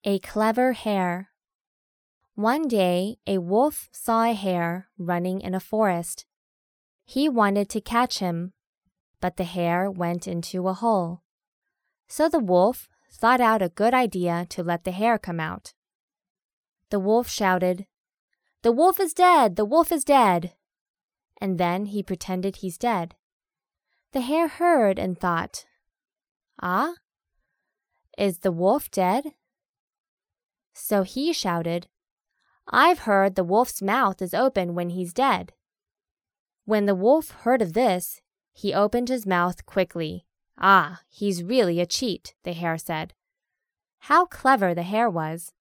A clever hare. One day, a wolf saw a hare running in a forest. He wanted to catch him, but the hare went into a hole. So the wolf thought out a good idea to let the hare come out. The wolf shouted, "The wolf is dead! The wolf is dead!" And then he pretended he's dead. The hare heard and thought, "Ah? Is the wolf dead?" So he shouted, "I've heard the wolf's mouth is open when he's dead." When the wolf heard of this, he opened his mouth quickly. "Ah, he's really a cheat," the hare said. How clever the hare was!